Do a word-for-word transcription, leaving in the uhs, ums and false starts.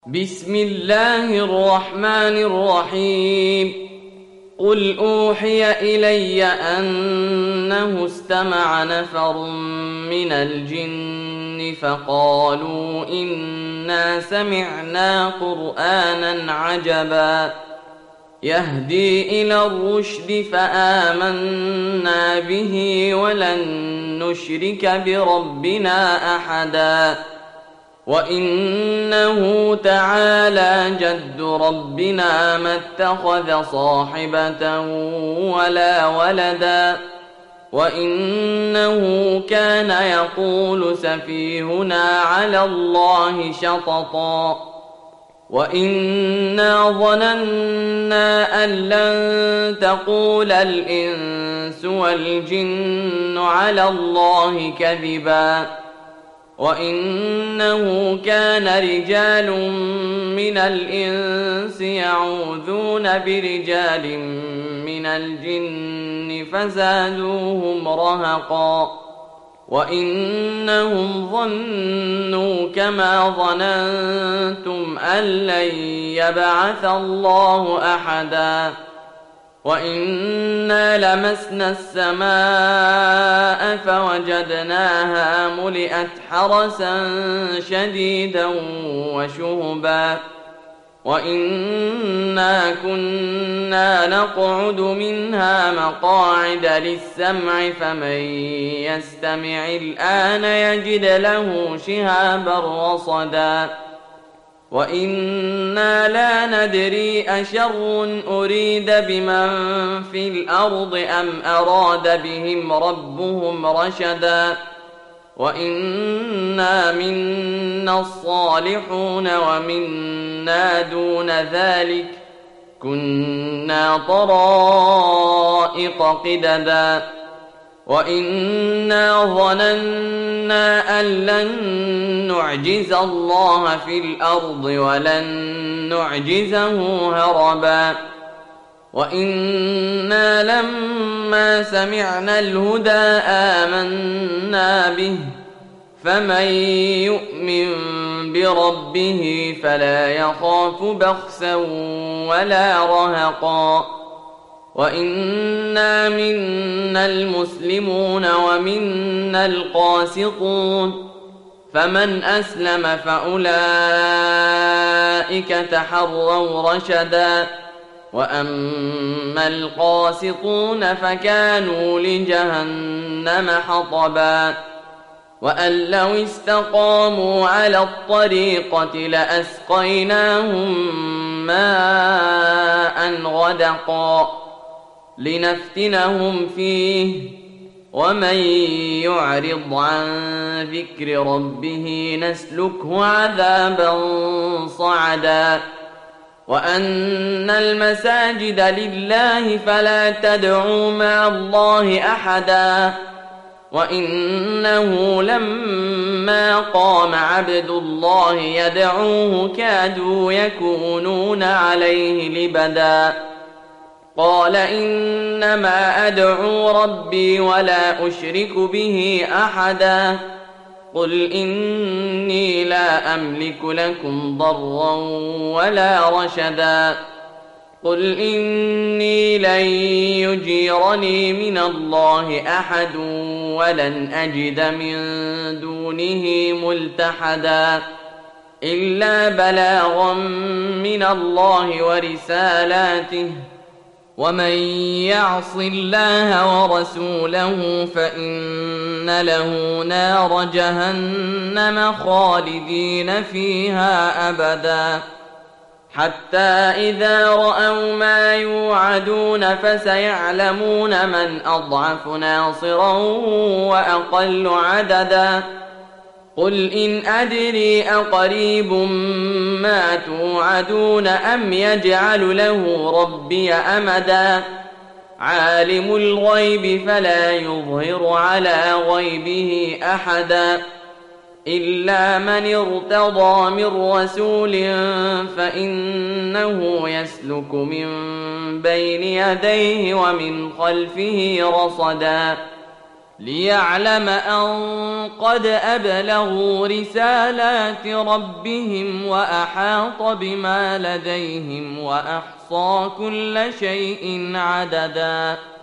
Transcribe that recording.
بسم الله الرحمن الرحيم قل أوحي إلي أنه استمع نفر من الجن فقالوا إنا سمعنا قرآنا عجبا يهدي إلى الرشد فآمنا به ولن نشرك بربنا أحدا وإنه تعالى جد ربنا ما اتخذ صاحبة ولا ولدا وإنه كان يقول سفيهنا على الله شططا وإنا ظننا أن لن تقول الإنس والجن على الله كذبا وإنه كان رجال من الإنس يعوذون برجال من الجن فزادوهم رهقا وإنهم ظنوا كما ظننتم أن لن يبعث الله أحدا وإنا لمسنا السماء فوجدناها ملئت حرسا شديدا وشهبا وإنا كنا نقعد منها مقاعد للسمع فمن يستمع الآن يجد له شهابا رصدا وإنا لا ندري أشر أريد بمن في الأرض أم أراد بهم ربهم رشدا وإنا منا الصالحون ومنا دون ذلك كنا طرائق قددا وإنا ظننا أن لن نعجز الله في الأرض ولن نعجزه هربا وإنا لما سمعنا الهدى آمنا به فمن يؤمن بربه فلا يخاف بخسا ولا رهقا وإنا منا المسلمون ومنا القاسطون فمن أسلم فأولئك تحروا رشدا وأما القاسطون فكانوا لجهنم حطبا وأن لو استقاموا على الطريقة لأسقيناهم ماء غدقا لنفتنهم فيه ومن يعرض عن ذكر ربه نسلكه عذابا صعدا وأن المساجد لله فلا تدعوا مع الله أحدا وإنه لما قام عبد الله يدعوه كادوا يكونون عليه لبدا قال إنما أدعو ربي ولا أشرك به أحدا قل إني لا أملك لكم ضرا ولا رشدا قل إني لن يجيرني من الله أحد ولن أجد من دونه ملتحدا إلا بلاغا من الله ورسالاته ومن يعص الله ورسوله فإن له نار جهنم خالدين فيها أبدا حتى إذا رأوا ما يوعدون فسيعلمون من أضعف ناصرا وأقل عددا قل إن أدري أقريب ما توعدون أم يجعل له ربي أمدا عالم الغيب فلا يظهر على غيبه أحدا إلا من ارتضى من رسول فإنه يسلك من بين يديه ومن خلفه رصدا ليعلم أن قد أبلغوا رسالات ربهم وأحاط بما لديهم وأحصى كل شيء عددا